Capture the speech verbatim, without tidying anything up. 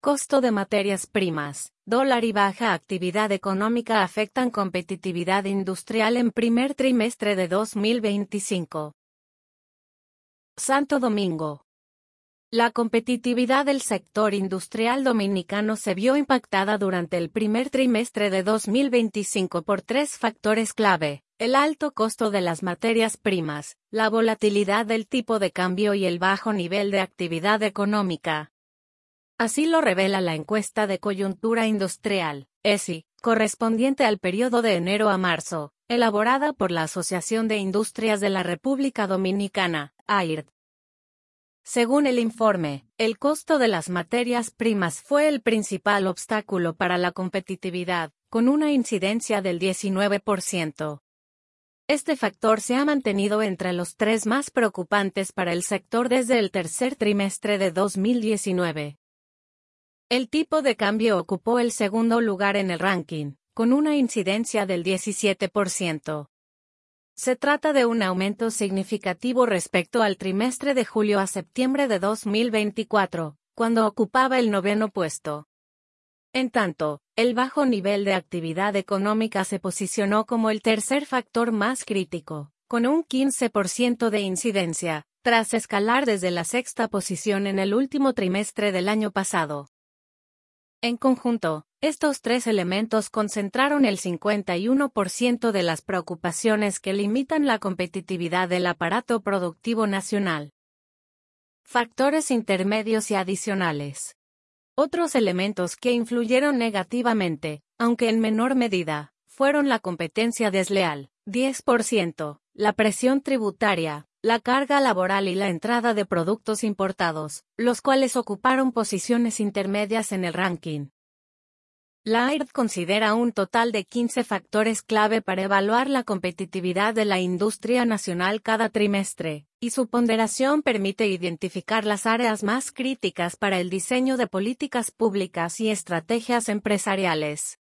Costo de materias primas, dólar y baja actividad económica afectan competitividad industrial en primer trimestre de dos mil veinticinco. Santo Domingo. La competitividad del sector industrial dominicano se vio impactada durante el primer trimestre de dos mil veinticinco por tres factores clave: el alto costo de las materias primas, la volatilidad del tipo de cambio y el bajo nivel de actividad económica. Así lo revela la encuesta de coyuntura industrial, E S I, correspondiente al periodo de enero a marzo, elaborada por la Asociación de Industrias de la República Dominicana, A I R D. Según el informe, el costo de las materias primas fue el principal obstáculo para la competitividad, con una incidencia del diecinueve por ciento. Este factor se ha mantenido entre los tres más preocupantes para el sector desde el tercer trimestre de dos mil diecinueve. El tipo de cambio ocupó el segundo lugar en el ranking, con una incidencia del diecisiete por ciento. Se trata de un aumento significativo respecto al trimestre de julio a septiembre de dos mil veinticuatro, cuando ocupaba el noveno puesto. En tanto, el bajo nivel de actividad económica se posicionó como el tercer factor más crítico, con un quince por ciento de incidencia, tras escalar desde la sexta posición en el último trimestre del año pasado. En conjunto, estos tres elementos concentraron el cincuenta y uno por ciento de las preocupaciones que limitan la competitividad del aparato productivo nacional. Factores intermedios y adicionales. Otros elementos que influyeron negativamente, aunque en menor medida, fueron la competencia desleal, diez por ciento, la presión tributaria, la carga laboral y la entrada de productos importados, los cuales ocuparon posiciones intermedias en el ranking. La A I R D considera un total de quince factores clave para evaluar la competitividad de la industria nacional cada trimestre, y su ponderación permite identificar las áreas más críticas para el diseño de políticas públicas y estrategias empresariales.